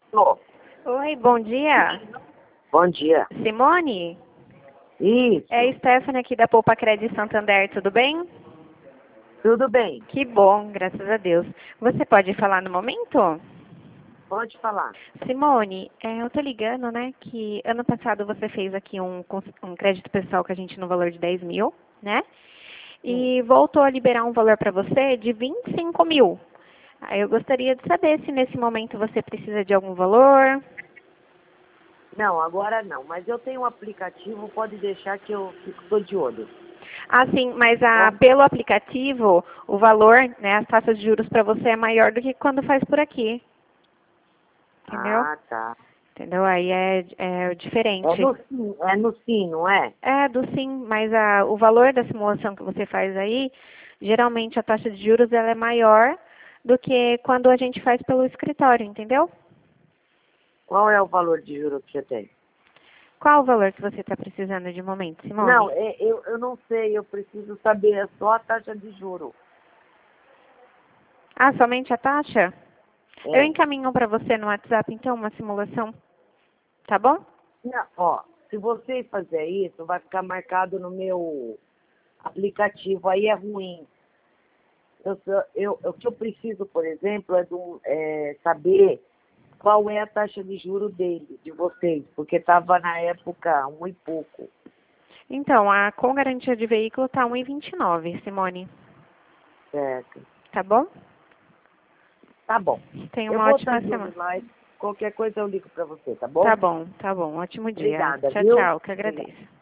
Alô, Oi, bom dia. bom dia. Simone? Isso, É Stephanie aqui da Poupa Credit Santander, tudo bem? tudo bem. Que bom, graças a Deus. Você pode falar no momento? Pode falar. Simone, eu tô ligando, né, que ano passado você fez aqui um crédito pessoal com a gente no valor de 10 mil, né? Sim. E voltou a liberar um valor para você de 25 mil. Aí eu gostaria de saber se nesse momento você precisa de algum valor. Não, agora não, mas eu tenho um aplicativo, pode deixar que eu tô de olho. Ah, sim, mas Tá? pelo aplicativo, o valor, né, as taxas de juros para você é maior do que quando faz por aqui, entendeu? Ah, tá. Entendeu? Aí é É diferente. no sim, não é? É, do sim, mas o valor da simulação que você faz aí, geralmente a taxa de juros ela é maior do que quando a gente faz pelo escritório, entendeu? Qual é o valor de juros que você tem? Qual o valor que você está precisando de momento, Não, Simone? eu não sei, eu preciso saber só a taxa de juro. Ah, somente a taxa? Eu É. encaminho para você no WhatsApp, então, uma simulação, tá bom? Não, ó, se você fazer isso, vai ficar marcado no meu aplicativo, aí é ruim. O que eu preciso, por exemplo, saber qual é a taxa de juro dele, de vocês, porque estava na época um e pouco, Então, com garantia de veículo tá 1,29, Simone. certo? Tá bom? Tá bom. Tenha Eu uma vou estar ótima de olho semana. lá e qualquer coisa eu ligo para você, tá Tá bom? bom, tá bom. Ótimo dia. Obrigada, Tchau, viu? tchau, que Obrigada. agradeço.